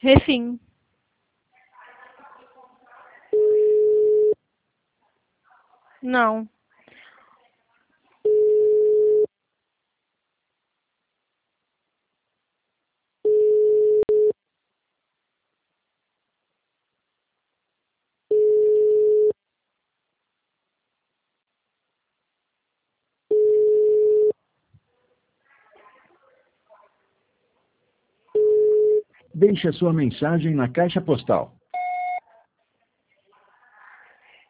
Refim. Não. Deixe a sua mensagem na caixa postal